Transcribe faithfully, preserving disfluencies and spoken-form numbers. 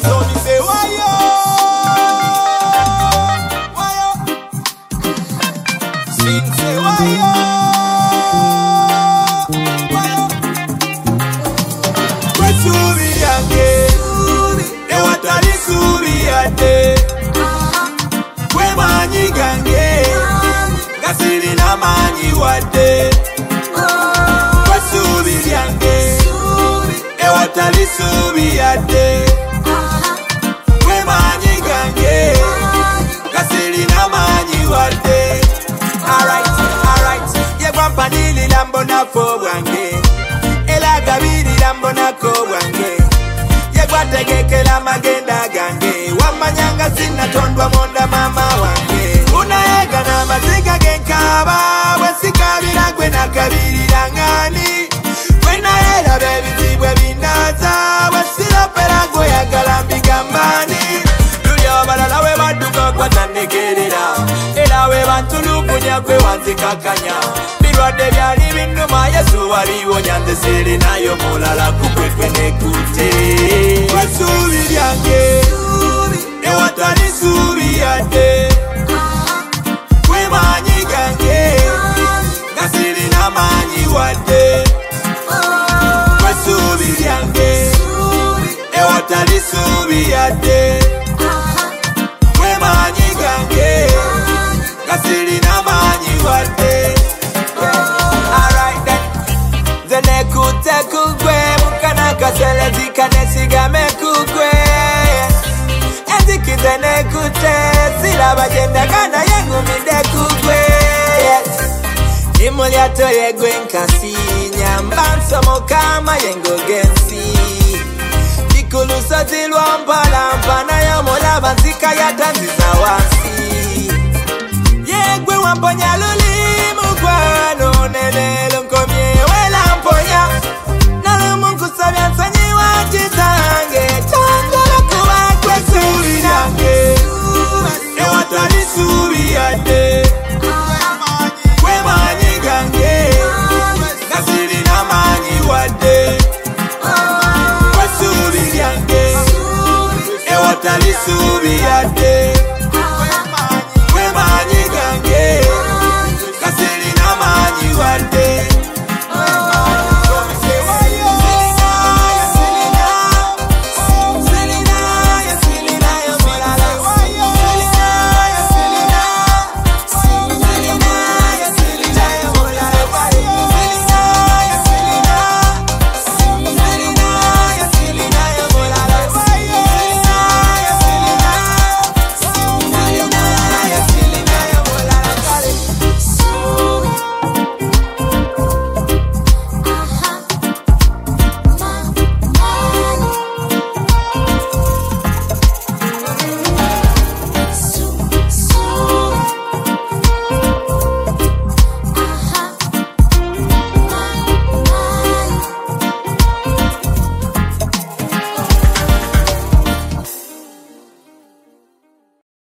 So me say why yo, why yo. Sing say why yo, why yo. Kwe suri yange, e watali suri yate. Kwe manyi gange, gasiri na manyi wate. Kwe suri yange, e watali suri yate. Kwe manyi gange, gasiri na manyi wate. Alright, alright, ye gwampa nili lambo na fo wange. Ela gabiri lambo na ko wange. Ye gwatege la magenda gange. Wamanyanga sina tondwa monda mama wange. Unaega na maziga genkaba. Wesika bilagwe na kabiri langani. Wena era baby tibwe bindaza. Wesila perago ya galambi gambani. Dulia balala we baduka kwa tanekerera. Ela we bantulukunya kwe wanzikakanya. Birwade byali binduma Yesu waliwo nyandesere nayo mulala kukwekwe nekute. Kwe suri lyange, e watali suri yate. Kwe manyi gange, gasiri na manyi wate. Kwe suri lyange, e watali suri yate. Kwe manyi gange, gasiri na manyi wate. Alright then, zene kute kugwe. Mukana kasele zikane sigame kugwe. Enziki zene kute. Sila bajenda gana yengu mide kugwe. Imuli ato yegwe nkasi. Nyambanso mokama yengu gensi. Jikulu sotilwa mpala mpana ya mola banzika ya tanziza wasi. Yegwe wamponya luli mugwano nenelo nkomye wela mponya. Nalo mungu sabya nsanyi wachizange. Changola kuwa kwe suri yange, e watali suri yate. Kwe manyi gange, gasiri na manyi wate. Kwe suri yange, e watali suri yate.